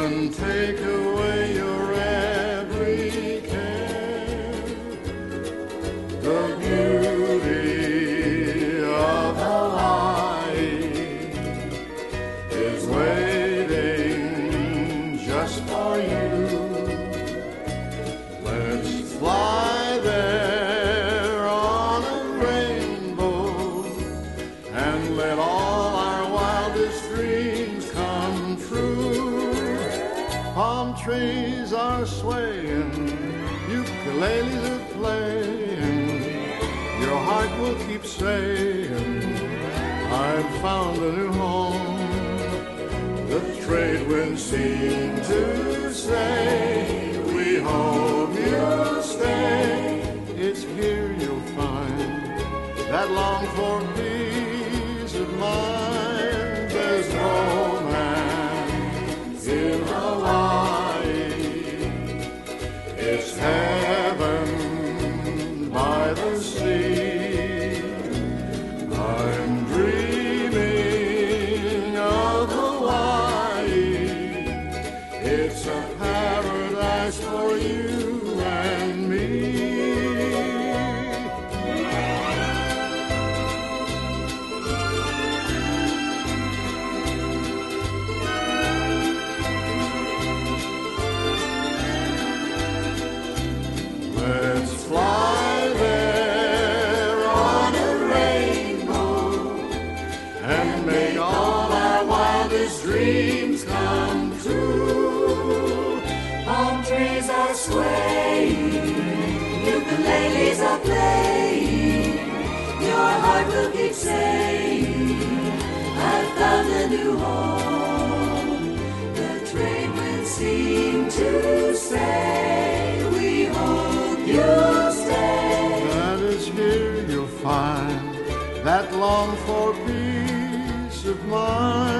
and take away your every care. The beauty of Hawaii is waiting just for you. Let's fly there on a rainbow and let all our wildest dreams come true. Palm trees are swaying, ukuleles are playing. Your heart will keep saying, I've found a new home. The trade winds seem to say, we hope you'll stay. It's here you'll find that long for peace of mind. There's romance in Hawaii. It's heaven by the sea. I'm dreaming of Hawaii. It's a paradise for you and me. Let's fly there on a rainbow and make all our wildest dreams come true. Palm trees are swaying, ukuleles are playing. Your heart will keep saying, I've found a new home. The trade winds seem to say, we hope you'll stay. That is here you'll find that long for peace of mind.